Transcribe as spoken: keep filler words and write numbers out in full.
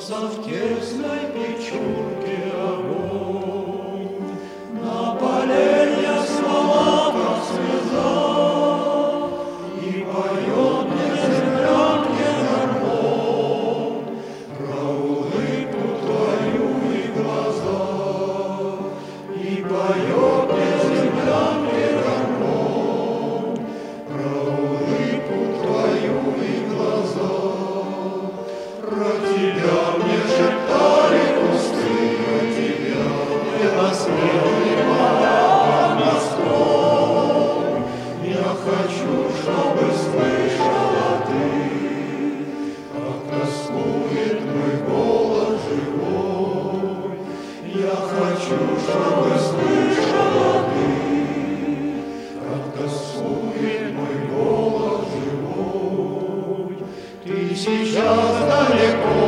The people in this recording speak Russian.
Бьется в тесной печурке огонь, на поленьях смола, как слеза, и поет мне землянке гармон про улыбку твою и глаза, и поет мне землянке гармон про улыбку твою и глаза. Про тебя мне шептали кусты, про тебя не посмели поля Москвой. Я хочу, чтобы слышала ты, как тоскует мой голос живой. Я хочу, чтобы слышала ты, как тоскует мой голос живой. Ты сейчас далеко.